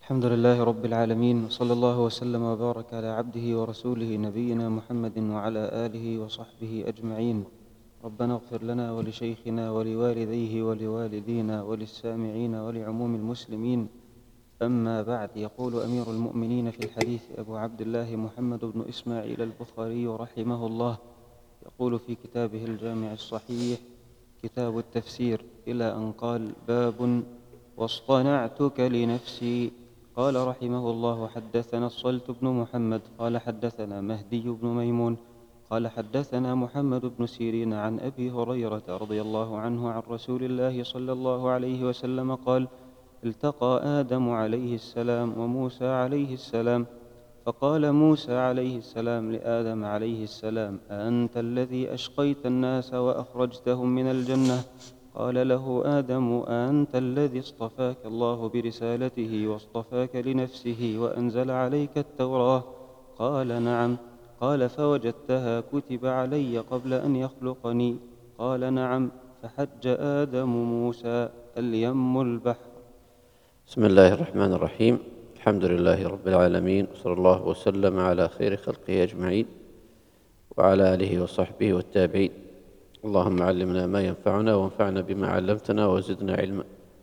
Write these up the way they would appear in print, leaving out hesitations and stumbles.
الحمد لله رب العالمين، وصلى الله وسلم وبارك على عبده ورسوله نبينا محمد وعلى آله وصحبه أجمعين. ربنا اغفر لنا ولشيخنا ولوالديه ولوالدينا وللسامعين ولعموم المسلمين. أما بعد، يقول أمير المؤمنين في الحديث أبو عبد الله محمد بن إسماعيل البخاري رحمه الله، يقول في كتابه الجامع الصحيح كتاب التفسير إلى أن قال: باب واصطنعتك لنفسي. قال رحمه الله: حدثنا الصلت بن محمد قال حدثنا مهدي بن ميمون قال حدثنا محمد بن سيرين عن أبي هريرة رضي الله عنه عن رسول الله صلى الله عليه وسلم قال: التقى آدم عليه السلام وموسى عليه السلام، فقال موسى عليه السلام لآدم عليه السلام: أأنت الذي أشقيت الناس وأخرجتهم من الجنة؟ قال له آدم: أأنت الذي اصطفاك الله برسالته واصطفاك لنفسه وأنزل عليك التوراة؟ قال: نعم. قال: فوجدتها كتب علي قبل أن يخلقني؟ قال: نعم. فحج آدم موسى: اليم البحر. بسم الله الرحمن الرحيم. الحمد لله رب العالمين، وصلى الله وسلم على خير خلقه أجمعين وعلى آله وصحبه والتابعين. اللهم علمنا ما ينفعنا وانفعنا بما علمتنا وزدنا علما.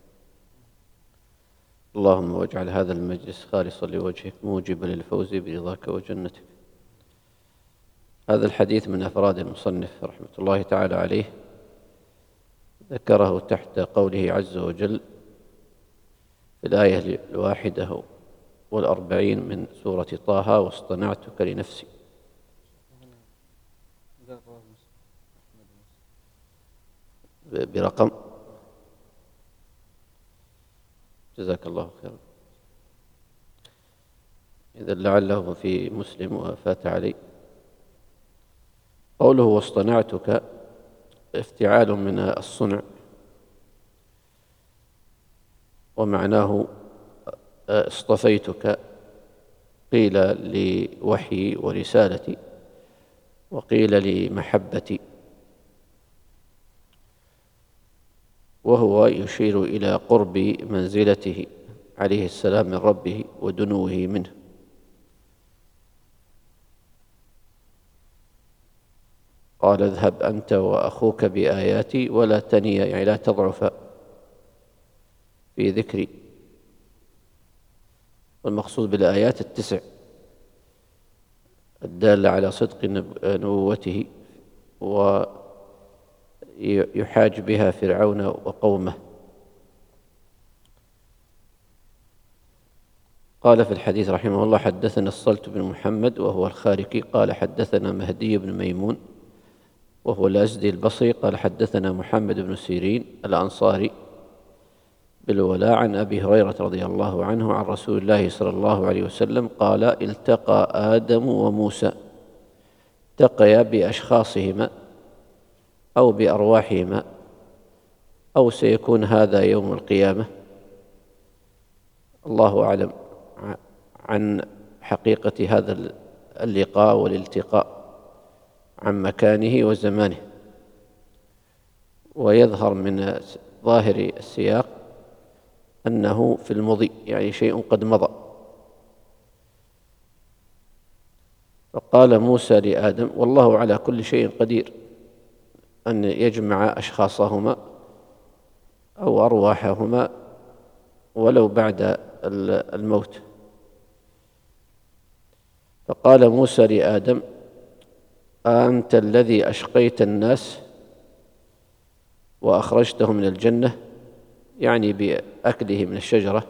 اللهم واجعل هذا المجلس خالصا لوجهك موجبا للفوز برضاك وجنتك. هذا الحديث من أفراد المصنف رحمة الله تعالى عليه، ذكره تحت قوله عز وجل في الآية 41 من سورة طه: واصطنعتك لنفسي. برقم، جزاك الله خيرا. إذا لعله في مسلم وفات علي. قوله واصطنعتك افتعال من الصنع، ومعناه اصطفيتك، قيل لوحي ورسالتي وقيل لمحبتي، وهو يشير إلى قرب منزلته عليه السلام من ربه ودنوه منه. قال: اذهب أنت وأخوك بآياتي ولا تنيا، يعني لا تضعف في ذكري. والمقصود بالآيات 9 الدالة على صدق نبوته، ويحاج بها فرعون وقومه. قال في الحديث رحمه الله: حدثنا الصلت بن محمد وهو الخارقي قال حدثنا مهدي بن ميمون وهو الأزدي البصري قال حدثنا محمد بن سيرين الأنصاري بالولاء عن أبي هريرة رضي الله عنه عن رسول الله صلى الله عليه وسلم قال: التقى آدم وموسى، التقيا بأشخاصهما أو بأرواحهما، أو سيكون هذا يوم القيامة، الله أعلم عن حقيقة هذا اللقاء والالتقاء، عن مكانه وزمانه. ويظهر من ظاهر السياق أنه في المضي، يعني شيء قد مضى. فقال موسى لآدم: والله على كل شيء قدير، أن يجمع أشخاصهما أو أرواحهما ولو بعد الموت. فقال موسى لآدم: أنت الذي أشقيت الناس وأخرجتهم من الجنة، يعني بأكله من الشجرة،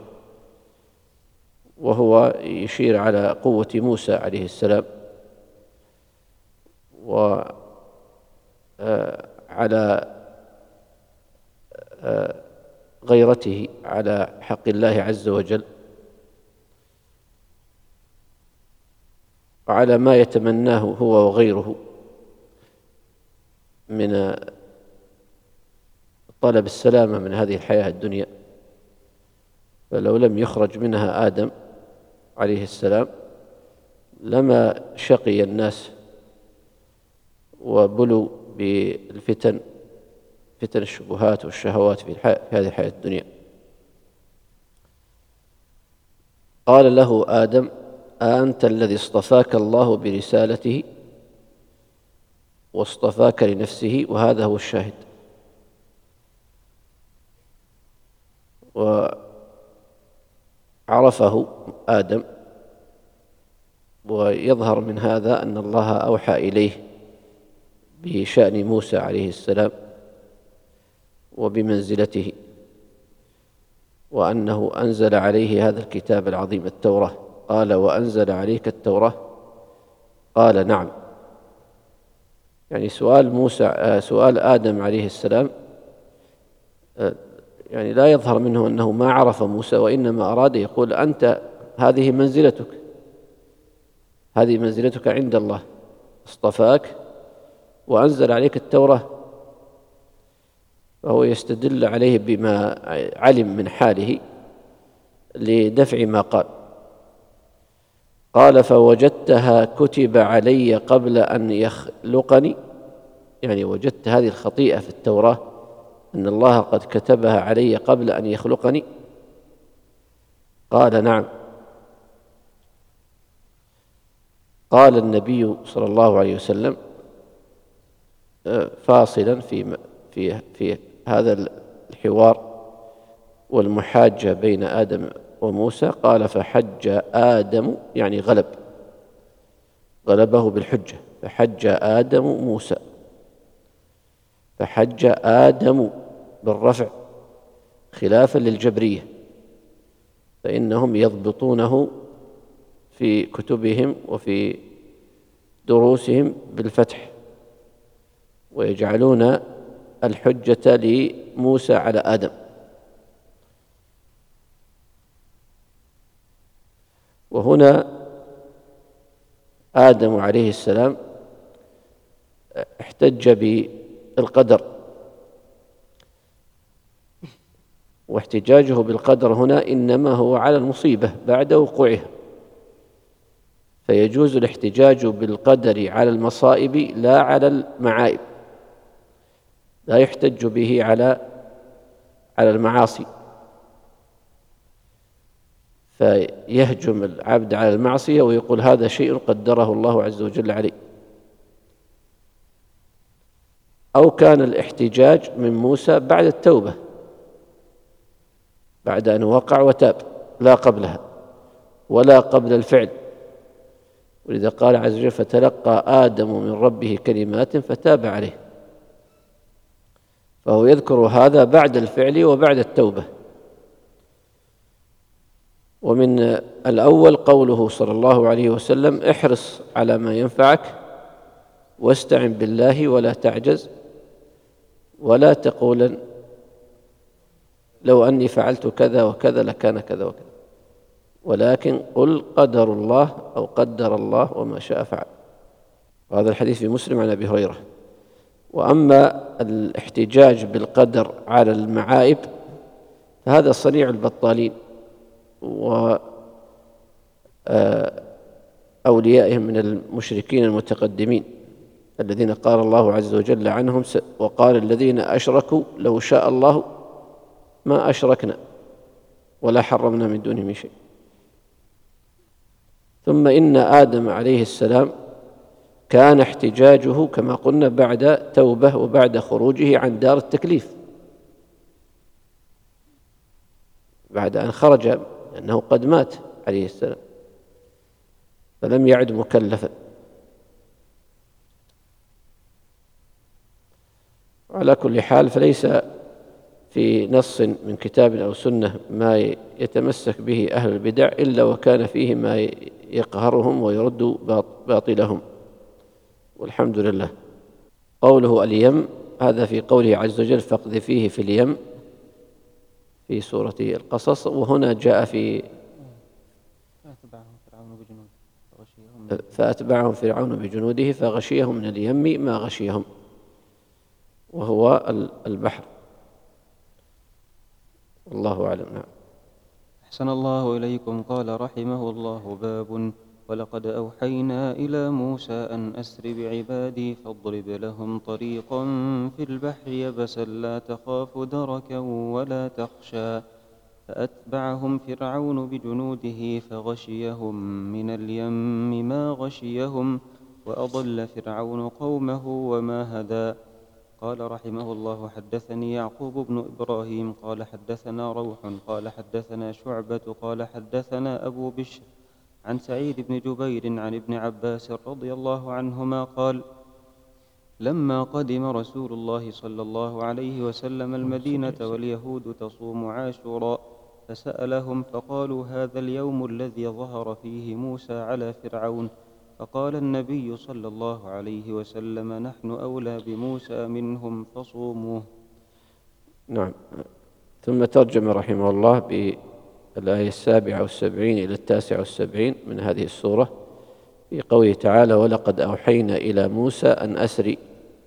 وهو يشير على قوة موسى عليه السلام وعلى غيرته على حق الله عز وجل، وعلى ما يتمناه هو وغيره من طلب السلامة من هذه الحياة الدنيا. فلو لم يخرج منها آدم عليه السلام لما شقي الناس وبلوا بالفتن، فتن الشبهات والشهوات في هذه الحياة الدنيا. قال له آدم: أأنت الذي اصطفاك الله برسالته واصطفاك لنفسه؟ وهذا هو الشاهد. وعرفه آدم، ويظهر من هذا أن الله أوحى إليه بشأن موسى عليه السلام وبمنزلته، وأنه أنزل عليه هذا الكتاب العظيم التوراة. قال: وأنزل عليك التوراة؟ قال: نعم. يعني سؤال آدم عليه السلام يعني لا يظهر منه أنه ما عرف موسى، وإنما أراد يقول: أنت هذه منزلتك عند الله، اصطفاك وأنزل عليك التوراة. فهو يستدل عليه بما علم من حاله لدفع ما قال. قال: فوجدتها كتب علي قبل أن يخلقني، يعني وجدت هذه الخطيئة في التوراة أن الله قد كتبها علي قبل أن يخلقني؟ قال: نعم. قال النبي صلى الله عليه وسلم فاصلا في هذا الحوار والمحاجة بين آدم وموسى، قال: فحج آدم، يعني غلبه بالحجة، فحج آدم موسى. فحج آدم بالرفع خلافا للجبرية، فإنهم يضبطونه في كتبهم وفي دروسهم بالفتح، ويجعلون الحجة لموسى على آدم. وهنا آدم عليه السلام احتج بالقدر، واحتجاجه بالقدر هنا إنما هو على المصيبة بعد وقوعها، فيجوز الاحتجاج بالقدر على المصائب لا على المعائب، لا يحتج به على المعاصي، فيهجم العبد على المعصية ويقول هذا شيء قدره الله عز وجل عليه. أو كان الاحتجاج من موسى بعد التوبة، بعد أن وقع وتاب، لا قبلها ولا قبل الفعل. ولذا قال عز وجل: فتلقى آدم من ربه كلمات فتاب عليه. فهو يذكر هذا بعد الفعل وبعد التوبة. ومن الأول قوله صلى الله عليه وسلم: احرص على ما ينفعك واستعن بالله ولا تعجز، ولا تقولن لو أني فعلت كذا وكذا لكان كذا وكذا، ولكن قل قدر الله أو قدر الله وما شاء فعل. وهذا الحديث في مسلم عن أبي هريرة. وأما الاحتجاج بالقدر على المعائب فهذا صنيع البطالين وأوليائهم من المشركين المتقدمين، الذين قال الله عز وجل عنهم: وقال الذين أشركوا لو شاء الله ما أشركنا ولا حرمنا من دونه من شيء. ثم إن آدم عليه السلام كان احتجاجه كما قلنا بعد توبة وبعد خروجه عن دار التكليف، بعد أن خرج، لأنه قد مات عليه السلام فلم يعد مكلفا. على كل حال فليس في نص من كتاب أو سنة ما يتمسك به أهل البدع إلا وكان فيه ما يقهرهم ويرد باطلهم، والحمد لله. قوله اليم هذا في قوله عز وجل: فاقذفيه في اليم في سورة القصص. وهنا جاء في فأتبعهم فرعون بجنوده فغشيهم من اليم ما غشيهم، وهو البحر. والله أعلم. نعم. أحسن الله إليكم. قال رحمه الله: باب ولقد أوحينا إلى موسى أن أسر بعبادي فاضرب لهم طريقا في البحر يبسا لا تخاف دركا ولا تخشى فأتبعهم فرعون بجنوده فغشيهم من اليم ما غشيهم وأضل فرعون قومه وما هدى. قال رحمه الله: حدثني يعقوب بن إبراهيم قال حدثنا روح قال حدثنا شعبة قال حدثنا أبو بشر عن سعيد بن جبير عن ابن عباس رضي الله عنهما قال: لما قدم رسول الله صلى الله عليه وسلم المدينة واليهود تصوم عاشوراء فسألهم فقالوا: هذا اليوم الذي ظهر فيه موسى على فرعون. فقال النبي صلى الله عليه وسلم: نحن أولى بموسى منهم فصوموه. نعم. ثم ترجم رحمه الله بالآية 77 إلى 79 من هذه السورة في قوله تعالى: ولقد أوحينا إلى موسى أن أسري.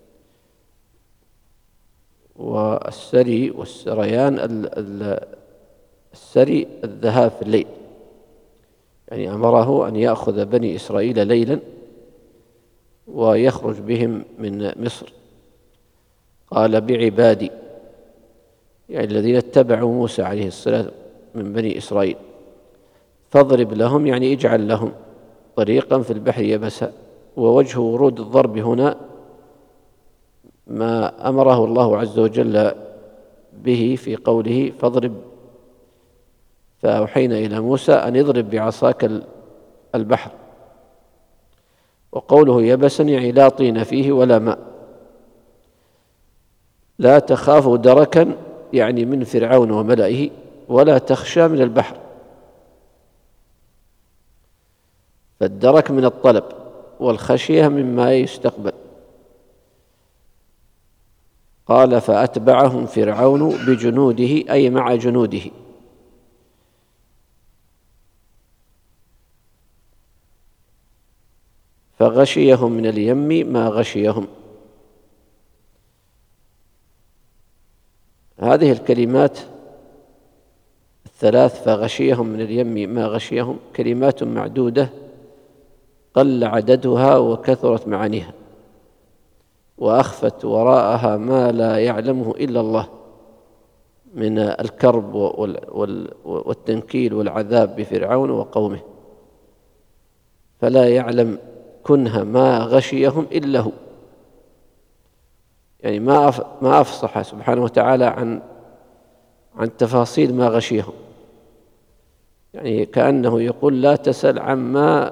والسري والسريان السري الذهاب في الليل، يعني أمره أن يأخذ بني إسرائيل ليلا ويخرج بهم من مصر. قال: بعبادي، يعني الذين اتبعوا موسى عليه السلام من بني إسرائيل، فاضرب لهم، يعني اجعل لهم طريقا في البحر يبسا. ووجه ورود الضرب هنا ما أمره الله عز وجل به في قوله: فاضرب، فأوحينا إلى موسى أن يضرب بعصاك البحر. وقوله يبسا يعني لا طين فيه ولا ماء. لا تخاف دركا يعني من فرعون وملئه، ولا تخشى من البحر. فالدرك من الطلب والخشية مما يستقبل. قال: فأتبعهم فرعون بجنوده، أي مع جنوده. فغشيهم من اليم ما غشيهم. هذه الكلمات الثلاث: فغشيهم من اليم ما غشيهم، كلمات معدودة قل عددها وكثرت معانيها، وأخفت وراءها ما لا يعلمه إلا الله من الكرب والتنكيل والعذاب بفرعون وقومه، فلا يعلم كنه ما غشيهم إلا هو. يعني ما أفصح سبحانه وتعالى عن تفاصيل ما غشيهم. يعني كأنه يقول: لا تسأل عما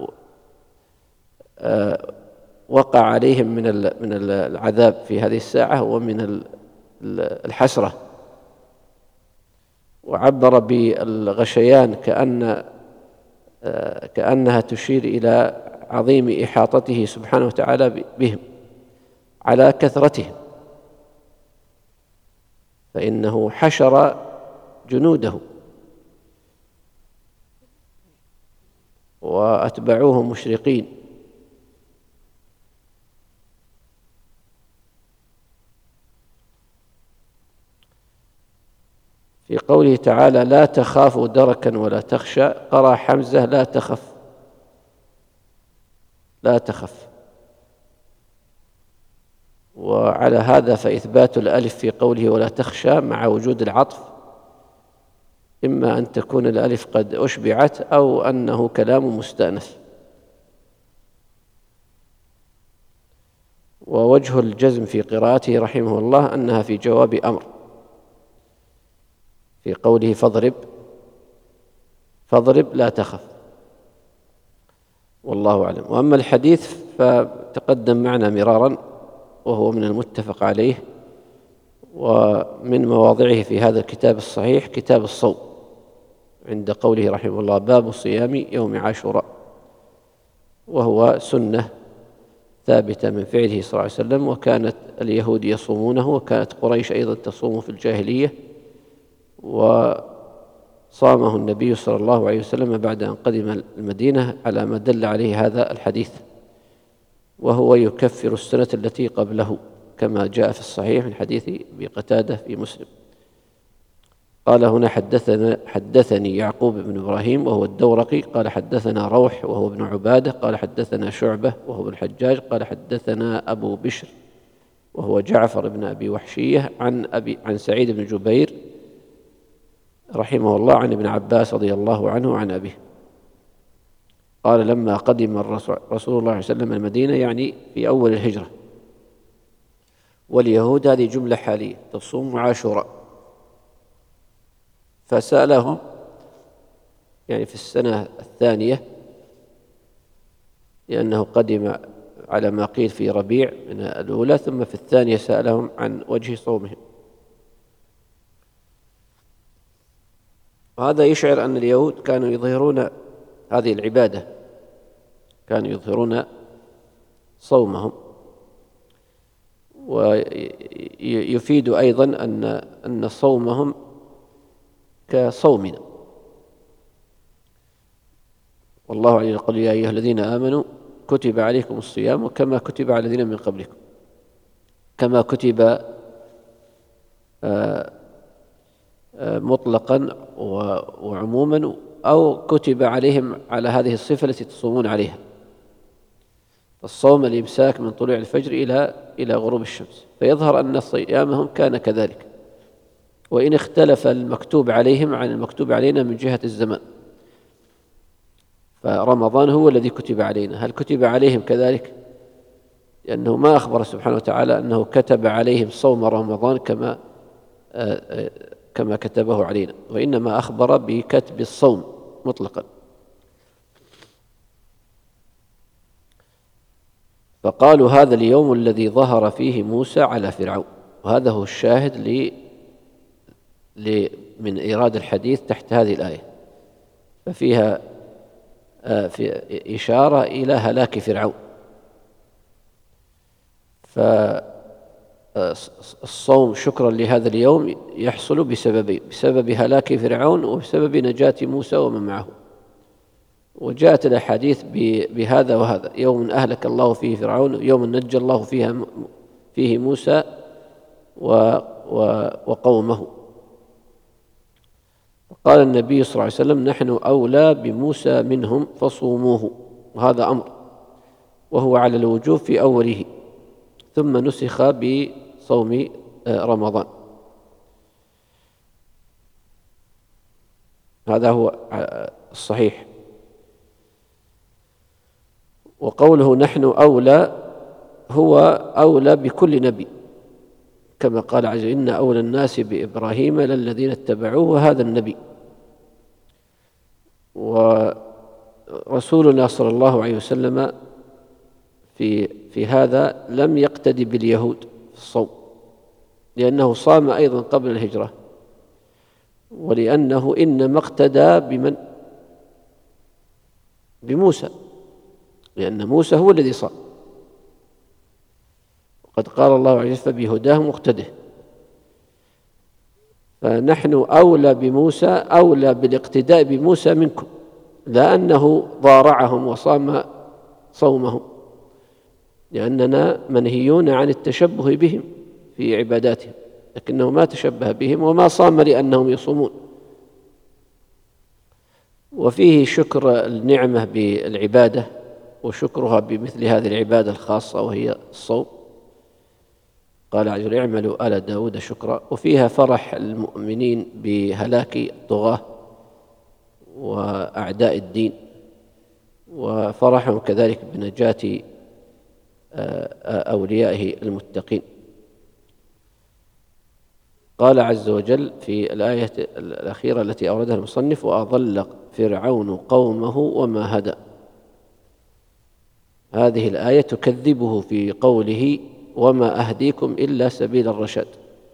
وقع عليهم من العذاب في هذه الساعة ومن الحسرة. وعبر بالغشيان كأنها تشير إلى عظيم إحاطته سبحانه وتعالى بهم على كثرتهم، فإنه حشر جنوده وأتبعوه مشرقين. في قوله تعالى: لا تخافوا دركا ولا تخشى، قرأ حمزة: لا تخف، لا تخف. وعلى هذا فإثبات الألف في قوله ولا تخشى مع وجود العطف، إما أن تكون الألف قد أشبعت أو أنه كلام مستأنف. ووجه الجزم في قراءته رحمه الله أنها في جواب أمر، في قوله فاضرب لا تخف، والله أعلم. وأما الحديث فتقدم معنا مرارا، وهو من المتفق عليه، ومن مواضعه في هذا الكتاب الصحيح كتاب الصوم، عند قوله رحمه الله: باب صيام يوم عاشوراء، وهو سنة ثابتة من فعله صلى الله عليه وسلم، وكانت اليهود يصومونه، وكانت قريش أيضا تصوم في الجاهلية، وصامه النبي صلى الله عليه وسلم بعد أن قدم المدينة على ما دل عليه هذا الحديث، وهو يكفر السنة التي قبله كما جاء في الصحيح من حديث أبي قتادة في مسلم. قال هنا: حدثني يعقوب بن إبراهيم وهو الدورقي قال حدثنا روح وهو ابن عبادة قال حدثنا شعبة وهو ابن الحجاج قال حدثنا أبو بشر وهو جعفر بن أبي وحشية عن سعيد بن جبير رحمه الله عن ابن عباس رضي الله عنه وعن أبيه قال لما قدم رسول الله صلى الله عليه وسلم المدينة، يعني في أول الهجرة، واليهود هذه جملة حالية تصوم عاشوراء، فسألهم يعني في السنة الثانية، لأنه قدم على ما قيل في ربيع من الأولى، ثم في الثانية سألهم عن وجه صومهم. وهذا يشعر أن اليهود كانوا يظهرون هذه العبادة، كانوا يظهرون صومهم. ويفيد أيضا أن صومهم كصومنا، والله عز وجل يقول يا أيها الذين آمنوا كتب عليكم الصيام كما كتب على الذين من قبلكم، كما كتب مطلقا وعموما، أو كتب عليهم على هذه الصفة التي تصومون عليها. الصوم الإمساك من طلوع الفجر إلى غروب الشمس، فيظهر أن صيامهم كان كذلك، وإن اختلف المكتوب عليهم عن المكتوب علينا من جهة الزمان. فرمضان هو الذي كتب علينا، هل كتب عليهم كذلك؟ لأنه ما أخبر سبحانه وتعالى أنه كتب عليهم صوم رمضان كما كتبه علينا، وإنما أخبر بكتب الصوم مطلقا. فقالوا هذا اليوم الذي ظهر فيه موسى على فرعون، وهذا هو الشاهد من إيراد الحديث تحت هذه الآية، ففيها في إشارة إلى هلاك فرعون. فالصوم شكرا لهذا اليوم يحصل بسببين: بسبب هلاك فرعون وبسبب نجاة موسى ومن معه. وجاءت الأحاديث بهذا وهذا: يوم أهلك الله فيه فرعون، يوم نجى الله فيه موسى وقومه. قال النبي صلى الله عليه وسلم نحن أولى بموسى منهم فصوموه، وهذا أمر، وهو على الوجوب في أوله، ثم نسخ بصوم رمضان. هذا هو الصحيح. وقوله نحن أولى هو أولى بكل نبي، كما قال عز وجل إن أولى الناس بإبراهيم للذين اتبعوه وهذا النبي. ورسولنا صلى الله عليه وسلم في هذا لم يقتدي باليهود في الصوم، لأنه صام أيضا قبل الهجرة، ولأنه إنما اقتدى بموسى، لأن موسى هو الذي صام، وقد قال الله عز وجل فبهداه مقتده. فنحن أولى بموسى، أولى بالاقتداء بموسى منكم، لا أنه ضارعهم وصام صومهم، لأننا منهيون عن التشبه بهم في عباداتهم، لكنه ما تشبه بهم وما صام لأنهم يصومون. وفيه شكر النعمة بالعبادة وشكرها بمثل هذه العبادة الخاصة وهي الصوم. قال عز وجل اعملوا آل داود شكرا. وفيها فرح المؤمنين بهلاك الطغاة وأعداء الدين، وفرحهم كذلك بنجاة أوليائه المتقين. قال عز وجل في الآية الأخيرة التي أوردها المصنف وأضل فرعون قومه وما هدى. هذه الآية تكذبه في قوله وما أهديكم إلا سبيل الرشاد،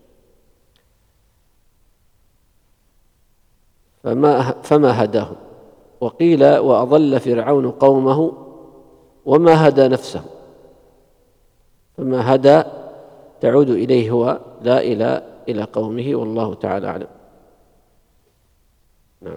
فما هداهم. وقيل وأضل فرعون قومه وما هدى نفسه، فما هدى تعود إليه هو لا إلى قومه، والله تعالى أعلم. نعم.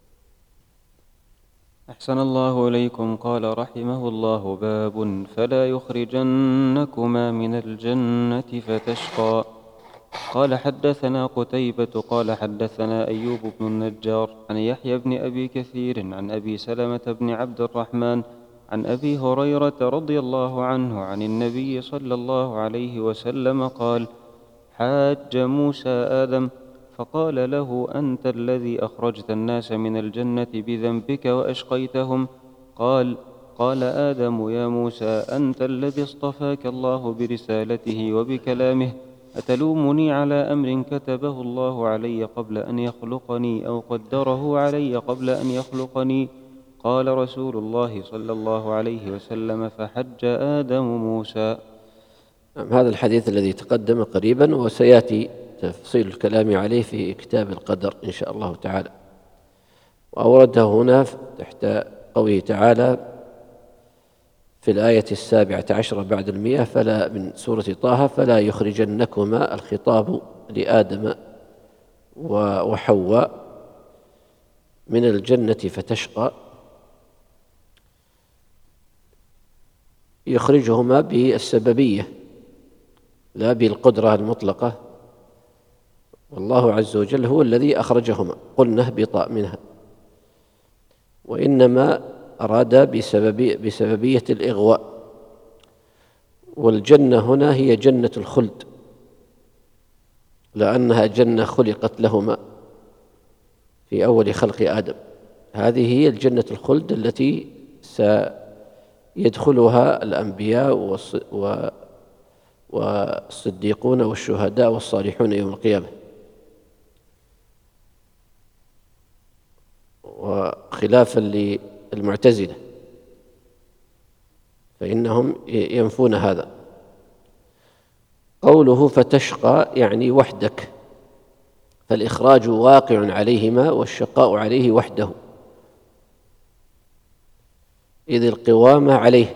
أحسن الله إليكم. قال رحمه الله باب فلا يخرجنكما من الجنة فتشقى. قال حدثنا قتيبة قال حدثنا أيوب بن النجار عن يحيى بن أبي كثير عن أبي سلمة بن عبد الرحمن عن أبي هريرة رضي الله عنه عن النبي صلى الله عليه وسلم قال حاج موسى آدم فقال له: أنت الذي أخرجت الناس من الجنة بذنبك وأشقيتهم. قال آدم: يا موسى، أنت الذي اصطفاك الله برسالته وبكلامه، أتلومني على أمر كتبه الله علي قبل أن يخلقني أو قدره علي قبل أن يخلقني؟ قال رسول الله صلى الله عليه وسلم: فحج آدم موسى. هذا الحديث الذي تقدم قريبا، وسيأتي تفصيل الكلام عليه في كتاب القدر إن شاء الله تعالى. وأورده هنا تحت قوله تعالى في الآية 17 بعد 100 من سورة طه: فلا يخرجنكما، الخطاب لآدم وحواء، من الجنة فتشقى. يخرجهما بالسببية لا بالقدرة المطلقة، والله عز وجل هو الذي أخرجهما، قلنا اهبطا منها، وإنما أراد بسببية الإغواء. والجنة هنا هي جنة الخلد، لأنها جنة خلقت لهما في أول خلق آدم. هذه هي الجنة الخلد التي سيدخلها الأنبياء والصديقون والشهداء والصالحون يوم القيامة. وخلافا للمعتزلة فإنهم ينفون هذا. قوله فتشقى يعني وحدك، فالإخراج واقع عليهما والشقاء عليه وحده، إذ القوامة عليه،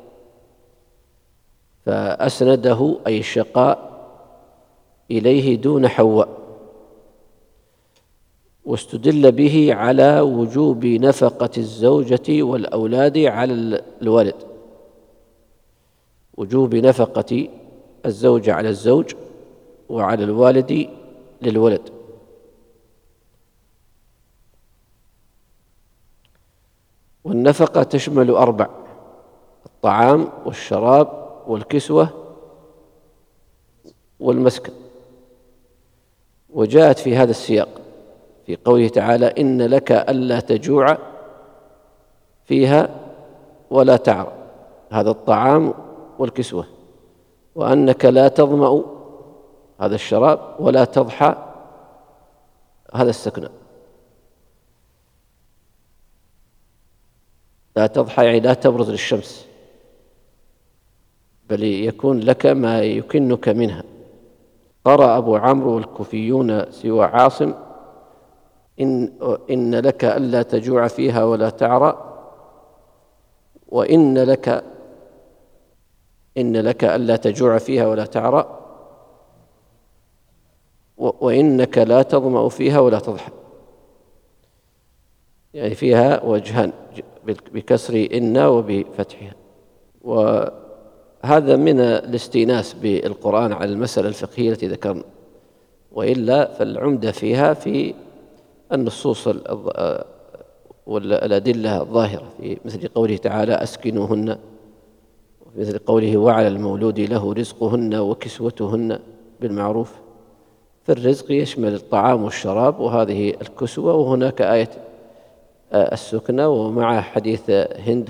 فأسنده أي الشقاء إليه دون حواء. واستدل به على وجوب نفقة الزوجة والأولاد على الولد، وجوب نفقة الزوجة على الزوج وعلى الوالد للولد. والنفقة تشمل 4: الطعام والشراب والكسوة والمسكن. وجاءت في هذا السياق في قوله تعالى: إن لك ألا تجوع فيها ولا تعرى، هذا الطعام والكسوة، وأنك لا تظمأ، هذا الشراب، ولا تضحى، هذا السكن. لا تضحى يعني لا تبرز للشمس، بل يكون لك ما يكنك منها. قرأ أبو عمرو والكوفيون سوى عاصم: إن لك ألا تجوع فيها ولا تعرى، وإن لك ألا تجوع فيها ولا تعرى، وإنك لا تظمأ فيها ولا تضحى. يعني فيها وجهان، بكسر إن وبفتحها. وهذا من الاستئناس بالقرآن على المسألة الفقهية التي ذكرنا، وإلا فالعمدة فيها في النصوص والأدلة الظاهرة، في مثل قوله تعالى: أسكنوهن، ومثل قوله: وعلى المولود له رزقهن وكسوتهن بالمعروف. فالرزق يشمل الطعام والشراب، وهذه الكسوة، وهناك آية السكنة، ومع حديث هند: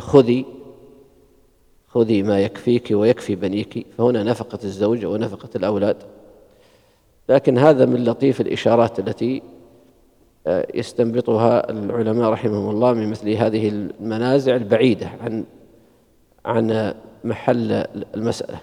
خذي ما يكفيك ويكفي بنيك، فهنا نفقة الزوج ونفقة الأولاد. لكن هذا من لطيف الإشارات التي يستنبطها العلماء رحمهم الله من مثل هذه المنازع البعيدة عن محل المسألة.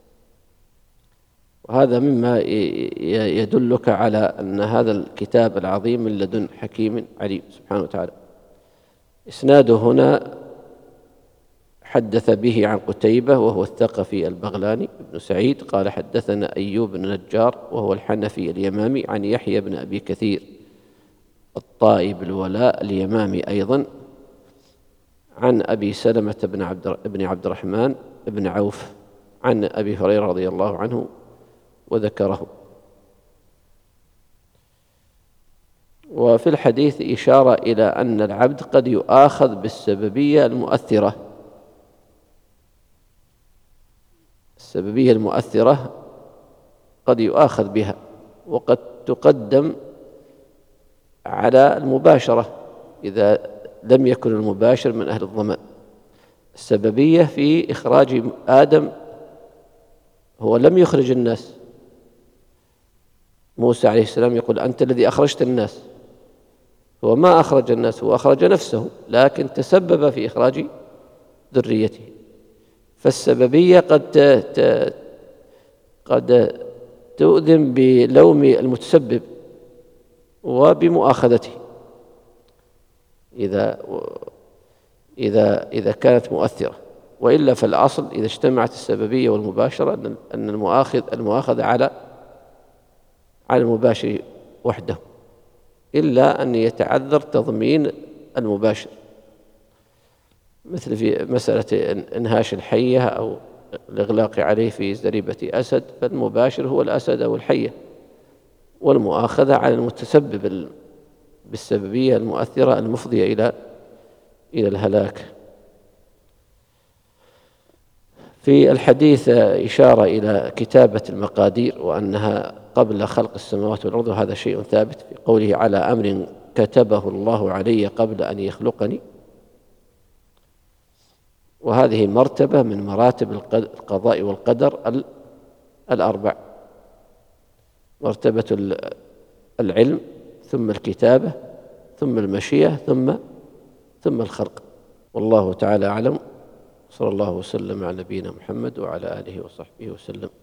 وهذا مما يدلك على أن هذا الكتاب العظيم من لدن حكيم عليم سبحانه وتعالى. إسناده هنا: حدث به عن قتيبة وهو الثقفي البغلاني بن سعيد قال: حدثنا أيوب بن نجار وهو الحنفي اليمامي عن يحيى بن أبي كثير الطائب الولاء اليمامي أيضا عن أبي سلمة بن عبد الرحمن بن عوف عن أبي هريرة رضي الله عنه وذكره. وفي الحديث إشارة إلى أن العبد قد يؤاخذ بالسببية المؤثرة. السببية المؤثرة قد يؤاخذ بها، وقد تقدم على المباشرة إذا لم يكن المباشر من أهل الضمان. السببية في إخراج آدم، هو لم يخرج الناس. موسى عليه السلام يقول أنت الذي أخرجت الناس، هو ما أخرج الناس، هو أخرج نفسه، لكن تسبب في إخراج ذريته. فالسببية قد تؤذن بلوم المتسبب وبمؤاخذته إذا كانت مؤثرة، وإلا فالأصل إذا اجتمعت السببية والمباشرة أن المؤاخذة على المباشر وحده، إلا أن يتعذر تضمين المباشر، مثل في مسألة إنهاش الحية أو الإغلاق عليه في زريبة أسد، فالمباشر هو الأسد أو الحية، والمؤاخذة على المتسبب بالسببية المؤثرة المفضية إلى الهلاك. في الحديث إشارة إلى كتابة المقادير وأنها قبل خلق السماوات والأرض، وهذا شيء ثابت في قوله على أمر كتبه الله علي قبل أن يخلقني. وهذه مرتبة من مراتب القضاء والقدر الأربع: مرتبة العلم، ثم الكتابة، ثم المشيئة، ثم الخلق. والله تعالى أعلم. صلى الله وسلم على نبينا محمد وعلى آله وصحبه وسلم.